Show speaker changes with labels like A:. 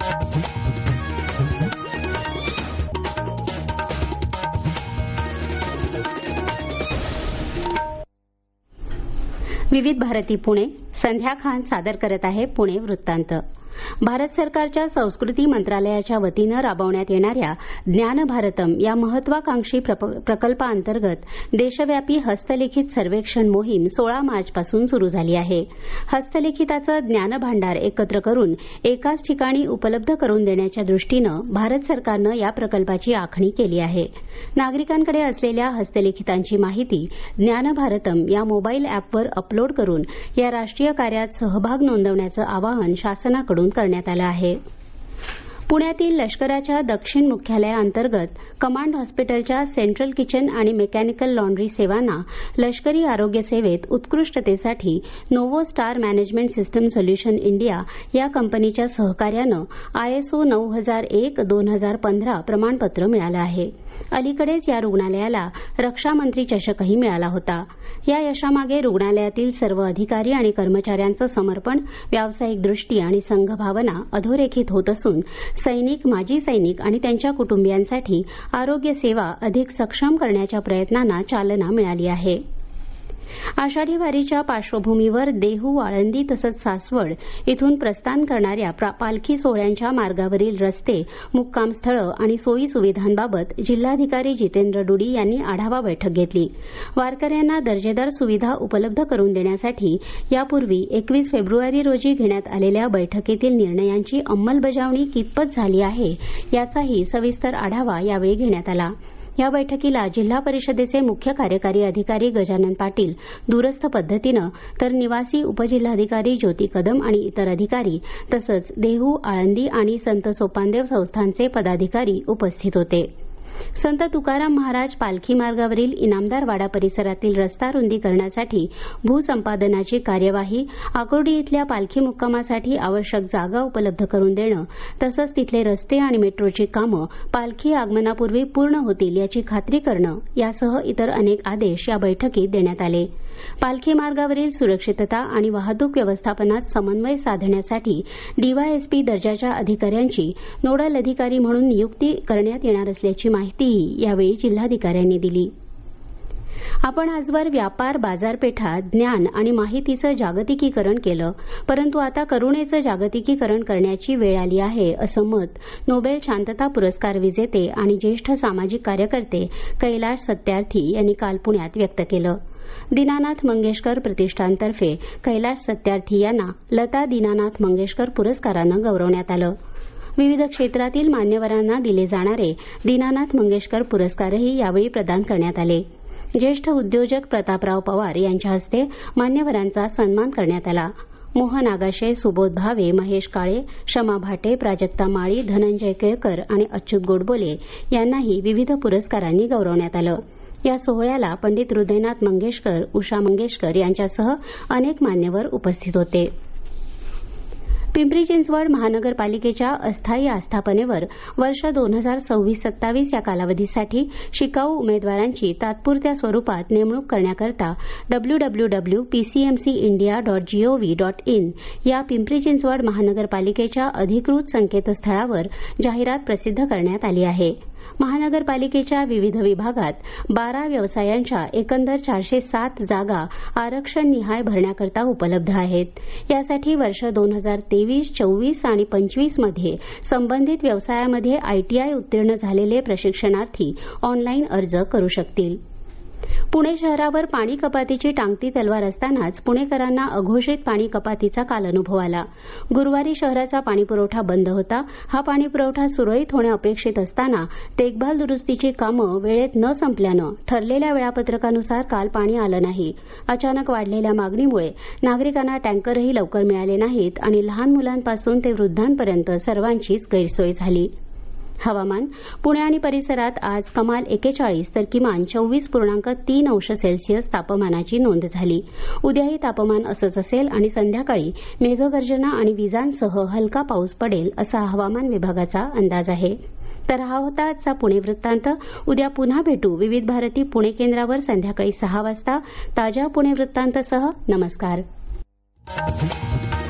A: विविध भारती पुणे. संध्या खान सादर करत आहे पुणे वृत्तांत. भारत सरकारच्या संस्कृती मंत्रालयाच्या वतीनं राबवण्यात येणाऱ्या ज्ञान भारतम या महत्वाकांक्षी प्रकल्पाअंतर्गत देशव्यापी हस्तलिखित सर्वेक्षण मोहीम 16 मार्चपासून सुरू झाली आहे. हस्तलिखिताचं ज्ञानभांडार एकत्र करून एकाच ठिकाणी उपलब्ध करून देण्याच्या दृष्टीनं भारत सरकारनं या प्रकल्पाची आखणी केली आहे. नागरिकांकडे असलेल्या हस्तलिखितांची माहिती ज्ञान भारतम या मोबाईल अॅपवर अपलोड करून या राष्ट्रीय कार्यात सहभाग नोंदवण्याचं आवाहन शासनाकडून करण्यात आलं आहे. पुण्यातील लष्कराच्या दक्षिण मुख्यालयाअंतर्गत कमांड हॉस्पिटलच्या सेंट्रल किचन आणि मेकॅनिकल लॉन्ड्री सेवांना लष्करी आरोग्य सेवेत उत्कृष्टतेसाठी Novo star management system solution India या कंपनीच्या सहकार्यानं ISO 9001-2015 प्रमाणपत्र मिळालं आहे. अलीकडेच या रुग्णालयाला रक्षामंत्री चषकही मिळाला होता. या यशामागे रुग्णालयातील सर्व अधिकारी आणि कर्मचाऱ्यांचं समर्पण, व्यावसायिक दृष्टी आणि संघभावना अधोरेखित होत असून सैनिक, माजी सैनिक आणि त्यांच्या कुटुंबियांसाठी आरोग्य सेवा अधिक सक्षम करण्याच्या प्रयत्नांना चालना मिळाली आहे. आषाढी वारीच्या पार्श्वभूमीवर देहू, आळंदी तसंच सासवड इथून प्रस्थान करणाऱ्या पालखी सोहळ्यांच्या मार्गावरील रस्ते, मुक्कामस्थळं आणि सोयी सुविधांबाबत जिल्हाधिकारी जितेंद्र डुडी यांनी आढावा बैठक घेतली. वारकऱ्यांना दर्जेदार सुविधा उपलब्ध करून देण्यासाठी यापूर्वी 21 फेब्रुवारी रोजी घेण्यात आलेल्या बैठकीतील निर्णयांची अंमलबजावणी कितपत झाली आहे याचाही सविस्तर आढावा यावेळी घेण्यात आला. या बैठकीला जिल्हा परिषदेचे मुख्य कार्यकारी अधिकारी गजानन पाटील दूरस्थ पद्धतीनं तर निवासी उपजिल्हाधिकारी ज्योती कदम आणि इतर अधिकारी तसंच देहू, आळंदी आणि संत सोपानदेव संस्थानचे पदाधिकारी उपस्थित होते. संत तुकाराम महाराज पालखी मार्गावरील इनामदार वाडा परिसरातील रस्ता रुंदीकरणासाठी भूसंपादनाची कार्यवाही, आकुर्डी इथल्या पालखी मुक्कामासाठी आवश्यक जागा उपलब्ध करून देणं तसंच तिथले रस्ते आणि मेट्रोची कामं पालखी आगमनापूर्वी पूर्ण होतील याची खात्री करणं यासह इतर अनेक आदेश या बैठकीत देण्यात आले. पालखी मार्गावरील सुरक्षितता आणि वाहतूक व्यवस्थापनात समन्वय साधण्यासाठी DYSP दर्जाच्या अधिकाऱ्यांची नोडल अधिकारी म्हणून नियुक्ती करण्यात येणार असल्याची माहितीही यावेळी जिल्हाधिकाऱ्यांनी दिली. आपण आजवर व्यापार, बाजारपेठा, ज्ञान आणि माहितीचं जागतिकीकरण केलं, परंतु आता करुणेचं जागतिकीकरण करण्याची वेळ आली आहे असं मत नोबेल शांतता पुरस्कार विजेते आणि ज्येष्ठ सामाजिक कार्यकर्ते कैलाश सत्यार्थी यांनी काल पुण्यात व्यक्त केलं. दीनानाथ मंगेशकर प्रतिष्ठानतर्फे कैलाश सत्यार्थी यांना लता दीनानाथ मंगेशकर पुरस्कारानं गौरवण्यात आलं. विविध क्षेत्रातील मान्यवरांना दिले जाणारे दीनानाथ मंगेशकर पुरस्कारही यावेळी प्रदान करण्यात आले. ज्येष्ठ उद्योजक प्रतापराव पवार यांच्या हस्ते मान्यवरांचा सन्मान करण्यात आला. मोहन आगाशे, सुबोध भावे, महेश काळे, शमा भाटे, प्राजक्ता माळी, धनंजय केळकर आणि अच्युत गोडबोले यांनाही विविध पुरस्कारांनी गौरवण्यात आलं. या सोहळ्याला पंडित हृदयनाथ मंगेशकर, उषा मंगेशकर यांच्यासह अनेक मान्यवर उपस्थित होते. पिंपरी चिंचवड महानगरपालिकेच्या अस्थायी आस्थापनेवर वर्ष 2026-27 या कालावधीसाठी शिकाऊ उमेदवारांची तात्पुरत्या स्वरूपात नेमणूक करण्याकरता www.pcmcindia.gov.in या पिंपरी चिंचवड महानगरपालिकेच्या अधिकृत संकेतस्थळावर जाहिरात प्रसिद्ध करण्यात आली आहे. महानगरपालिकेच्या विविध विभागात 12 व्यवसायांच्या एकंदर 407 जागा आरक्षणनिहाय भरण्याकरता उपलब्ध आहेत. यासाठी वर्ष 2023, 24 आणि 25 मध्ये संबंधित व्यवसायामध्ये ITI उत्तीर्ण झालेले प्रशिक्षणार्थी ऑनलाईन अर्ज करू शकतील. पुणे शहरावर पाणी कपातीची टांगती तलवार असतानाच पुणेकरांना अघोषित पाणी कपातीचा काल अनुभव आला. गुरुवारी शहराचा पाणीपुरवठा बंद होता. हा पाणीपुरवठा सुरळीत होणे अपेक्षित असताना देखभाल दुरुस्तीची कामं वेळेत न संपल्यानं ठरलेल्या वेळापत्रकानुसार काल पाणी आलं नाही. अचानक वाढलेल्या मागणीमुळे नागरिकांना टँकरही लवकर मिळाले नाहीत आणि लहान मुलांपासून ते वृद्धांपर्यंत सर्वांचीच गैरसोय झाली. हवामान. पुणे आणि परिसरात आज कमाल 41 तर किमान 24.3 अंश सेल्सिअस तापमानाची नोंद झाली. उद्याही तापमान असंच असेल आणि संध्याकाळी मेघगर्जना आणि विजांसह हलका पाऊस पडेल असा हवामान विभागाचा अंदाज आहे. तर हा होता आजचा पुणे वृत्तांत. उद्या पुन्हा भेटू विविध भारती पुणे केंद्रावर संध्याकाळी 6 वाजता ताज्या पुणे वृत्तांतसह. नमस्कार.